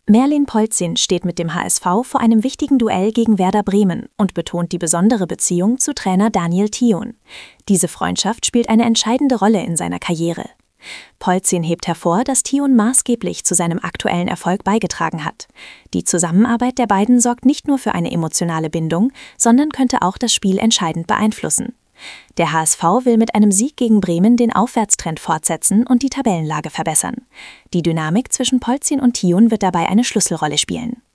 Merlin Polzin steht mit dem HSV vor einem wichtigen Duell gegen Werder Bremen und betont die besondere Beziehung zu Trainer Daniel Thioun. Diese Freundschaft spielt eine entscheidende Rolle in seiner Karriere. Polzin hebt hervor, dass Thioun maßgeblich zu seinem aktuellen Erfolg beigetragen hat. Die Zusammenarbeit der beiden sorgt nicht nur für eine emotionale Bindung, sondern könnte auch das Spiel entscheidend beeinflussen. Der HSV will mit einem Sieg gegen Bremen den Aufwärtstrend fortsetzen und die Tabellenlage verbessern. Die Dynamik zwischen Polzin und Thioun wird dabei eine Schlüsselrolle spielen.